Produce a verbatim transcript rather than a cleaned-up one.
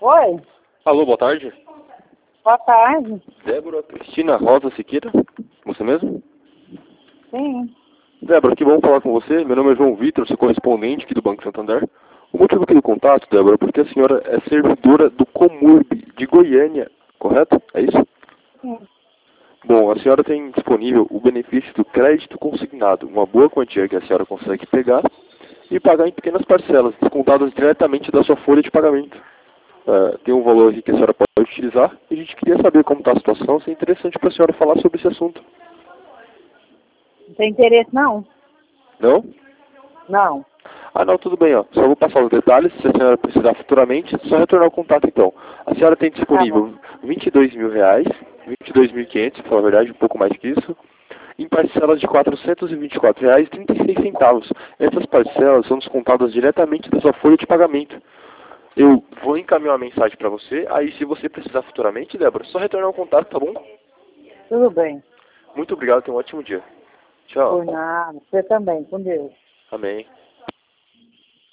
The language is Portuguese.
Oi, Alô, boa tarde. boa tarde. Débora Cristina Rosa Siqueira? Você mesmo? Sim. Débora, que bom falar com você. Meu nome é João Vitor, sou correspondente aqui do Banco Santander. O motivo aqui do contato, Débora, é porque a senhora é servidora do Comurb de Goiânia, correto? É isso? Sim. Bom, a senhora tem disponível o benefício do crédito consignado, uma boa quantia que a senhora consegue pegar e pagar em pequenas parcelas, descontadas diretamente da sua folha de pagamento. Uh, tem um valor aqui que a senhora pode utilizar e a gente queria saber como está a situação, se é interessante para a senhora falar sobre esse assunto. Não tem interesse, não? Não? Não. Ah, não, tudo bem, ó. Só vou passar os detalhes, se a senhora precisar futuramente, é só retornar o contato então. A senhora tem Tá bom. disponível vinte e dois mil reais, vinte e dois mil e quinhentos, para falar a verdade, um pouco mais que isso, em parcelas de quatrocentos e vinte e quatro reais e trinta e seis centavos. Essas parcelas são descontadas diretamente da sua folha de pagamento. Eu vou encaminhar uma mensagem para você, aí se você precisar futuramente, Débora, é só retornar o contato, tá bom? Tudo bem. Muito obrigado, tenha um ótimo dia. Tchau. Por nada. Você também, com Deus. Amém.